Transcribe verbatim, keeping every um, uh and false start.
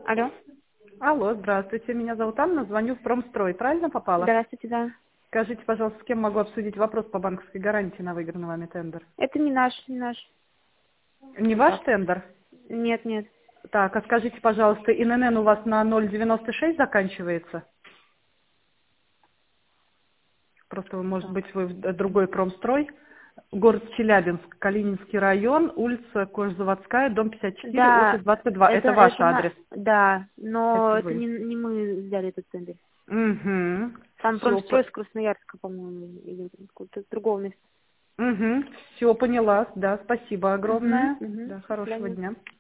Алло. Алло, здравствуйте. Меня зовут Анна, звоню в Промстрой. Правильно попала? Здравствуйте, да. Скажите, пожалуйста, с кем могу обсудить вопрос по банковской гарантии на выигранный вами тендер? Это не наш, не наш. Не ваш тендер? Нет, нет. Так, а скажите, пожалуйста, ИНН у вас на ноль девяносто шесть заканчивается? Просто, может Так. быть, вы в другой Промстрой? Город Челябинск, Калининский район, улица Кожзаводская, дом пятьдесят четыре, Да, офис двадцать два. это, Это ваш это на, адрес? да, Это но это вы. не, не мы взяли этот тендер. Угу. Там Все, промстрой с Красноярска, по-моему, или откуда-то с другого места. угу. Все поняла. Да, спасибо Угу, огромное. угу. Да, До хорошего свидания. дня.